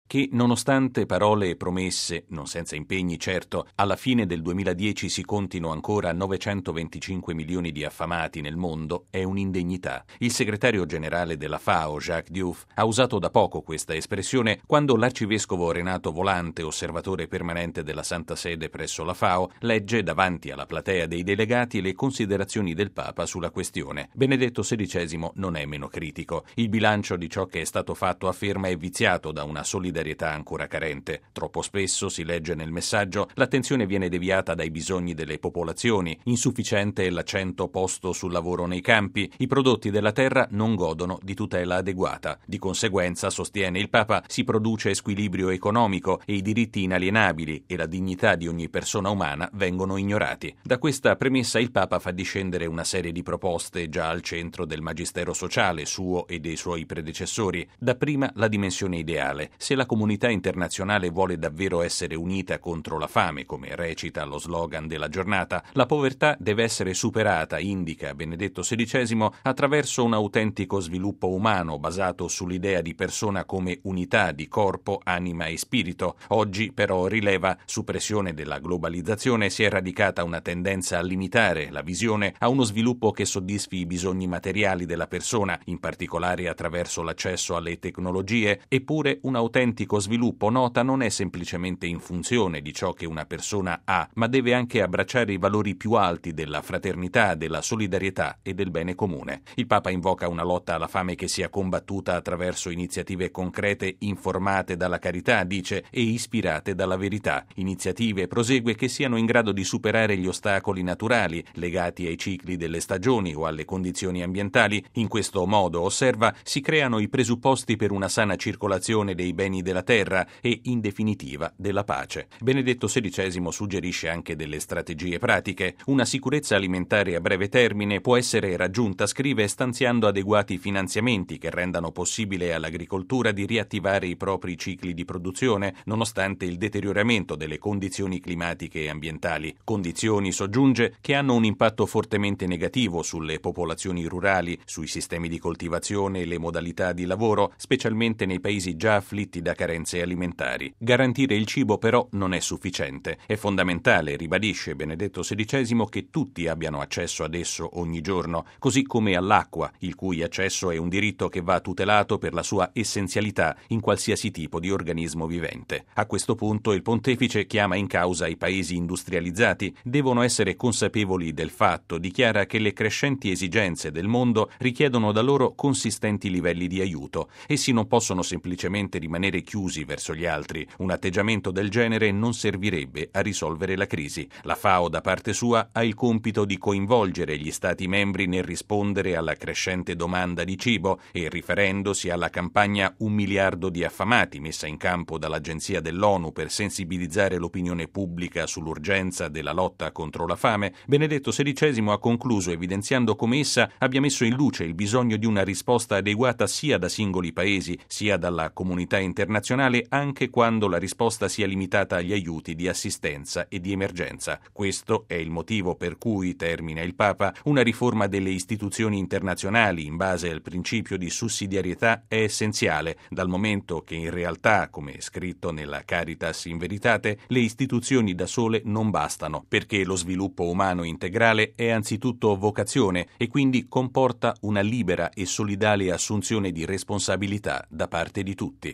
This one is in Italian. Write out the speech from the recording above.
che nonostante parole e promesse, non senza impegni certo, alla fine del 2010 si contino ancora 925 milioni di affamati nel mondo è un'indegnità. Il segretario generale della FAO, Jacques Diouf, ha usato da poco questa espressione quando l'arcivescovo Renato Volante, osservatore permanente della Santa Sede presso la FAO, legge davanti alla platea dei delegati le considerazioni del Papa sulla questione. Benedetto XVI non è meno critico. Il bilancio di ciò che è stato fatto, afferma, è viziato da una solidarietà ancora carente. Troppo spesso, si legge nel messaggio, l'attenzione viene deviata dai bisogni delle popolazioni, insufficiente è l'accento posto sul lavoro nei campi, i prodotti della terra non godono di tutela adeguata. Di conseguenza, sostiene il Papa, si produce squilibrio economico e i diritti inalienabili e la dignità di ogni persona umana vengono ignorati. Da questa premessa il Papa fa discendere una serie di proposte già al centro del magistero sociale suo e dei suoi predecessori. Dapprima la dimensione ideale. Se la comunità internazionale vuole davvero essere unita contro la fame, come recita lo slogan della giornata, la povertà deve essere superata, indica Benedetto XVI, attraverso un autentico sviluppo umano basato sull'idea di persona come unità di corpo, anima e spirito. Oggi però, rileva, su pressione della globalizzazione si è radicata una tendenza a limitare la visione a uno sviluppo che soddisfi i bisogni materiali della persona, in particolare attraverso l'accesso alle tecnologie. Eppure un autentico sviluppo, nota, non è semplicemente in funzione di ciò che una persona ha, ma deve anche abbracciare i valori più alti della fraternità, della solidarietà e del bene comune. Il Papa invoca una lotta alla fame che sia combattuta attraverso iniziative concrete informate dalla carità, dice, e ispirate dalla verità. Iniziative, prosegue, che siano in grado di superare gli ostacoli naturali legati ai cicli delle stagioni o alle condizioni ambientali. In questo modo, osserva, si creano i presupposti per una sana circolazione dei beni della terra e, in definitiva, della pace. Benedetto XVI suggerisce anche delle strategie pratiche. Una sicurezza alimentare a breve termine può essere raggiunta, scrive, stanziando adeguati finanziamenti che rendano possibile all'agricoltura di riattivare i propri cicli di produzione, nonostante il deterioramento delle condizioni climatiche e ambientali. Condizioni, soggiunge, che hanno un impatto fortemente negativo sulle popolazioni rurali, sui sistemi di coltivazione e le modalità di lavoro, specialmente nei paesi già afflitti da carenze alimentari. Garantire il cibo però non è sufficiente. È fondamentale, ribadisce Benedetto XVI, che tutti abbiano accesso ad esso ogni giorno, così come all'acqua, il cui accesso è un diritto che va tutelato per la sua essenzialità in qualsiasi tipo di organismo vivente. A questo punto il pontefice chiama in causa i paesi industrializzati. Devono essere consapevoli del fatto, dichiara, che le crescenti esigenze del mondo richiedono da loro consistenti livelli di aiuto. Essi non possono semplicemente rimanere chiusi verso gli altri. Un atteggiamento del genere non servirebbe a risolvere la crisi. La FAO, da parte sua, ha il compito di coinvolgere gli Stati membri nel rispondere alla crescente domanda di cibo e, riferendosi alla campagna 1 miliardo di affamati messa in campo dall'Agenzia dell'ONU per sensibilizzare l'opinione pubblica sull'urgenza della lotta contro la fame, Benedetto XVI ha concluso evidenziando come essa abbia messo in luce il bisogno di una risposta adeguata sia da singoli paesi sia dalla comunità internazionale, anche quando la risposta sia limitata agli aiuti di assistenza e di emergenza. Questo è il motivo per cui, termina il Papa, una riforma delle istituzioni internazionali in base al principio di sussidiarietà è essenziale, dal momento che in realtà, come è scritto nella Caritas in Veritate, le istituzioni da sole non bastano, perché lo sviluppo umano integrale è anzitutto vocazione e quindi comporta una libera e solidale assunzione di responsabilità da parte di tutti.